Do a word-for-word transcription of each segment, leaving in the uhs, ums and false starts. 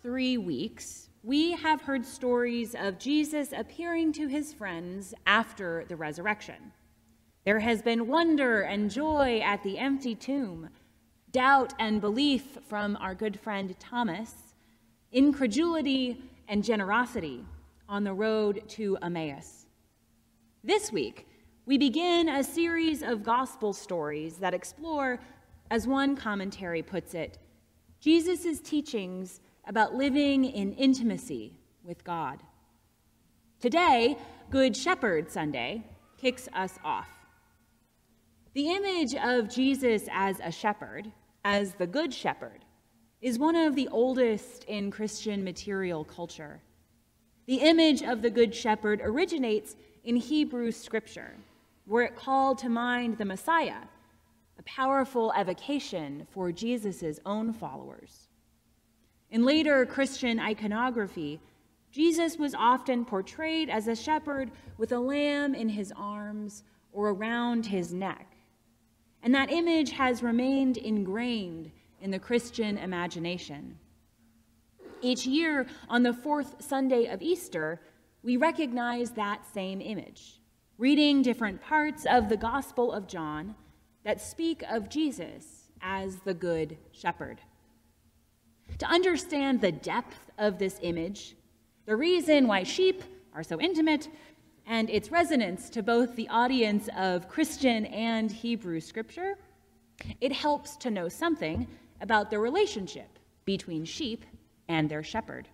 three weeks, we have heard stories of Jesus appearing to his friends after the resurrection. There has been wonder and joy at the empty tomb, doubt and belief from our good friend Thomas, incredulity and generosity on the road to Emmaus. This week, we begin a series of gospel stories that explore, as one commentary puts it, Jesus' teachings about living in intimacy with God. Today, Good Shepherd Sunday kicks us off. The image of Jesus as a shepherd, as the Good Shepherd, is one of the oldest in Christian material culture. The image of the Good Shepherd originates in Hebrew scripture, where it called to mind the Messiah, a powerful evocation for Jesus' own followers. In later Christian iconography, Jesus was often portrayed as a shepherd with a lamb in his arms or around his neck. And that image has remained ingrained in the Christian imagination. Each year, on the fourth Sunday of Easter, we recognize that same image, reading different parts of the Gospel of John that speak of Jesus as the Good Shepherd. To understand the depth of this image, the reason why sheep are so intimate, and its resonance to both the audience of Christian and Hebrew scripture, it helps to know something about the relationship between sheep and their shepherd.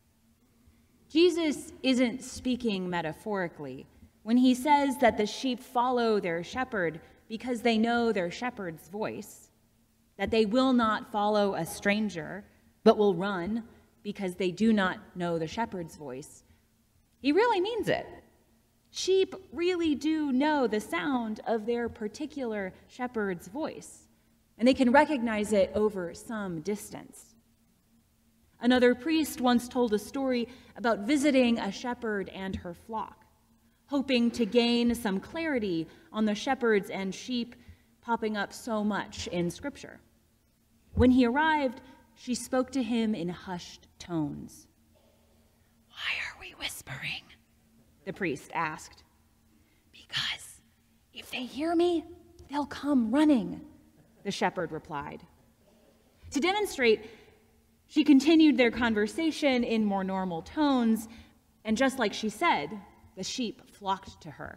Jesus isn't speaking metaphorically when he says that the sheep follow their shepherd because they know their shepherd's voice, that they will not follow a stranger, but will run because they do not know the shepherd's voice. He really means it. Sheep really do know the sound of their particular shepherd's voice, and they can recognize it over some distance. Another priest once told a story about visiting a shepherd and her flock, hoping to gain some clarity on the shepherds and sheep popping up so much in Scripture. When he arrived, she spoke to him in hushed tones. "Why are we whispering?" the priest asked. "Because if they hear me, they'll come running," the shepherd replied. To demonstrate, she continued their conversation in more normal tones, and just like she said, the sheep flocked to her.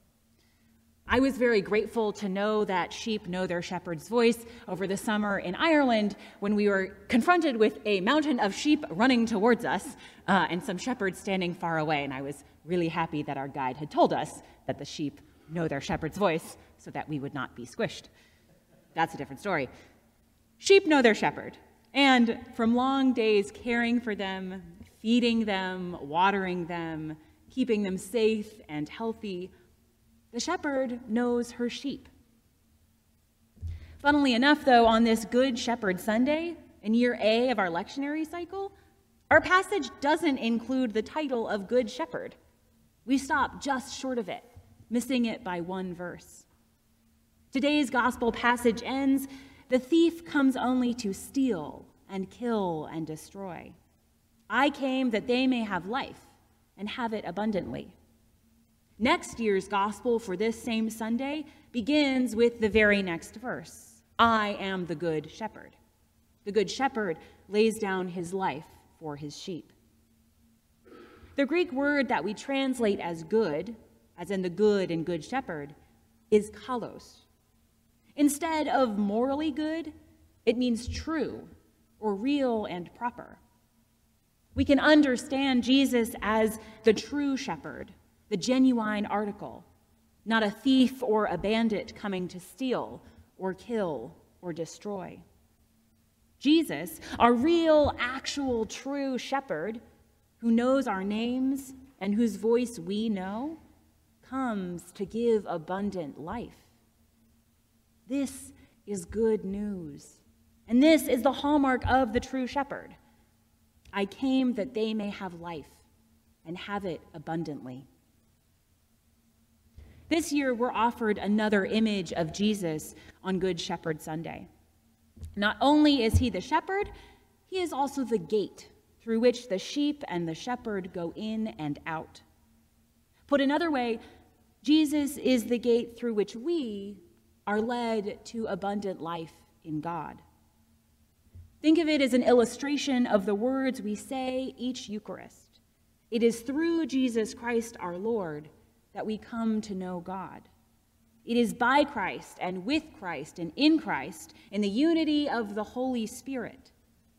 I was very grateful to know that sheep know their shepherd's voice over the summer in Ireland when we were confronted with a mountain of sheep running towards us uh, and some shepherds standing far away. And I was really happy that our guide had told us that the sheep know their shepherd's voice so that we would not be squished. That's a different story. Sheep know their shepherd. And from long days caring for them, feeding them, watering them, keeping them safe and healthy, the shepherd knows her sheep. Funnily enough, though, on this Good Shepherd Sunday, in year A of our lectionary cycle, our passage doesn't include the title of Good Shepherd. We stop just short of it, missing it by one verse. Today's gospel passage ends, "The thief comes only to steal and kill and destroy. I came that they may have life and have it abundantly." Next year's gospel for this same Sunday begins with the very next verse. "I am the Good Shepherd." The Good Shepherd lays down his life for his sheep. The Greek word that we translate as good, as in the good and Good Shepherd, is kalos. Instead of morally good, it means true or real and proper. We can understand Jesus as the true shepherd, the genuine article, not a thief or a bandit coming to steal or kill or destroy. Jesus, our real, actual, true shepherd, who knows our names and whose voice we know, comes to give abundant life. This is good news, and this is the hallmark of the true shepherd. I came that they may have life and have it abundantly. This year, we're offered another image of Jesus on Good Shepherd Sunday. Not only is he the shepherd, he is also the gate through through which the sheep and the shepherd go in and out. Put another way, Jesus is the gate through which we are led to abundant life in God. Think of it as an illustration of the words we say each Eucharist. It is through Jesus Christ our Lord that we come to know God. It is by Christ and with Christ and in Christ, in the unity of the Holy Spirit.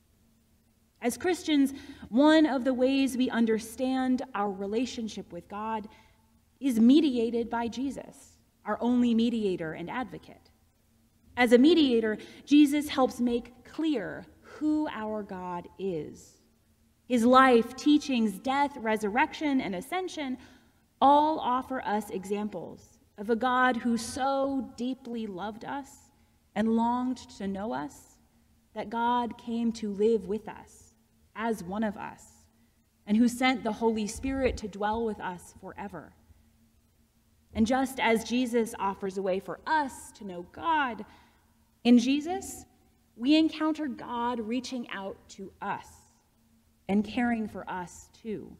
As Christians, one of the ways we understand our relationship with God is mediated by Jesus, our only mediator and advocate. As a mediator, Jesus helps make clear who our God is. His life, teachings, death, resurrection, and ascension all offer us examples of a God who so deeply loved us and longed to know us that God came to live with us as one of us, and who sent the Holy Spirit to dwell with us forever. And just as Jesus offers a way for us to know God, in Jesus, we encounter God reaching out to us and caring for us too.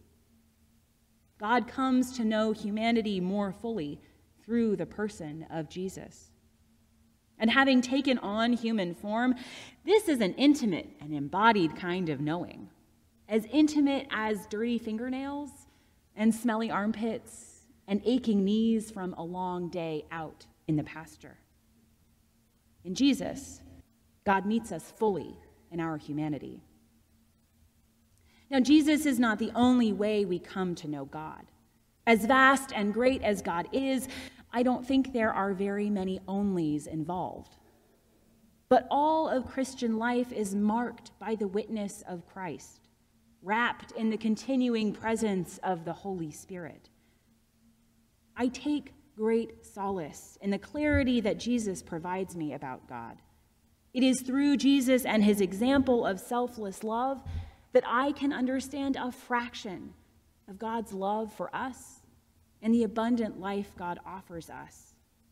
God comes to know humanity more fully through the person of Jesus. And having taken on human form, this is an intimate and embodied kind of knowing, as intimate as dirty fingernails and smelly armpits and aching knees from a long day out in the pasture. In Jesus, God meets us fully in our humanity. Now, Jesus is not the only way we come to know God. As vast and great as God is, I don't think there are very many onlys involved. But all of Christian life is marked by the witness of Christ, wrapped in the continuing presence of the Holy Spirit. I take great solace in the clarity that Jesus provides me about God. It is through Jesus and his example of selfless love that I can understand a fraction of God's love for us and the abundant life God offers us.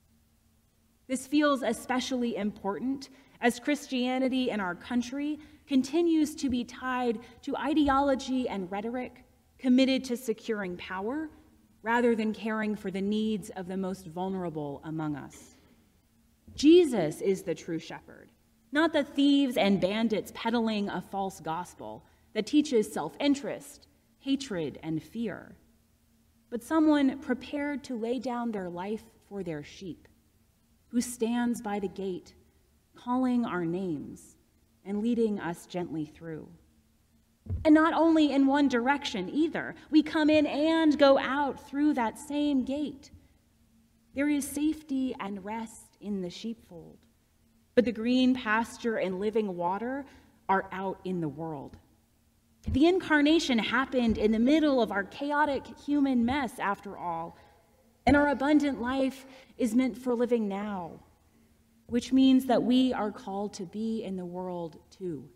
This feels especially important as Christianity in our country continues to be tied to ideology and rhetoric committed to securing power rather than caring for the needs of the most vulnerable among us. Jesus is the true shepherd, not the thieves and bandits peddling a false gospel that teaches self-interest, hatred, and fear, but someone prepared to lay down their life for their sheep, who stands by the gate, calling our names and leading us gently through. And not only in one direction either. We come in and go out through that same gate. There is safety and rest in the sheepfold, but the green pasture and living water are out in the world. The incarnation happened in the middle of our chaotic human mess, after all, and our abundant life is meant for living now, which means that we are called to be in the world too.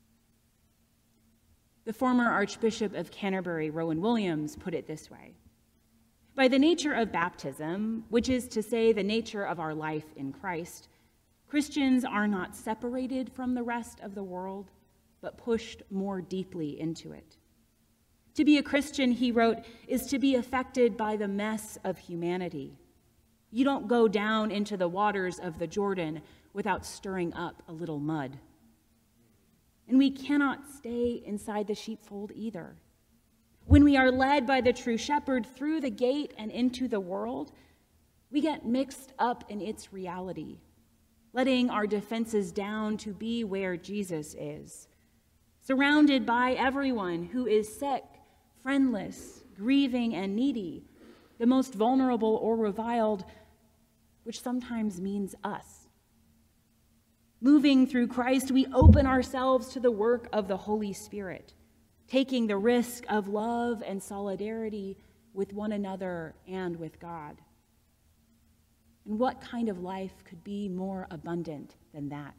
The former Archbishop of Canterbury, Rowan Williams, put it this way: by the nature of baptism, which is to say the nature of our life in Christ, Christians are not separated from the rest of the world, but pushed more deeply into it. To be a Christian, he wrote, is to be affected by the mess of humanity. You don't go down into the waters of the Jordan without stirring up a little mud. And we cannot stay inside the sheepfold either. When we are led by the true shepherd through the gate and into the world, we get mixed up in its reality, letting our defenses down to be where Jesus is, surrounded by everyone who is sick, friendless, grieving, and needy, the most vulnerable or reviled, which sometimes means us. Moving through Christ, we open ourselves to the work of the Holy Spirit, taking the risk of love and solidarity with one another and with God. And what kind of life could be more abundant than that?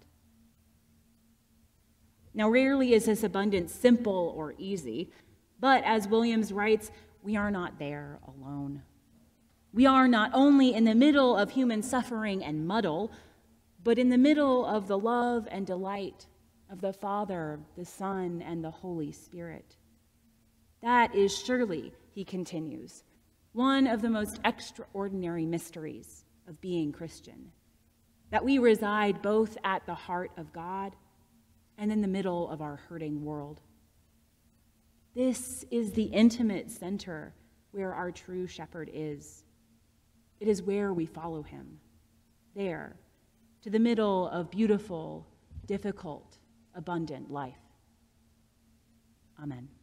Now, rarely is this abundance simple or easy, but as Williams writes, we are not there alone. We are not only in the middle of human suffering and muddle, but in the middle of the love and delight of the Father, the Son, and the Holy Spirit. That is surely, he continues, one of the most extraordinary mysteries of being Christian, that we reside both at the heart of God and in the middle of our hurting world. This is the intimate center where our true shepherd is. It is where we follow him, there, to the middle of beautiful, difficult, abundant life. Amen.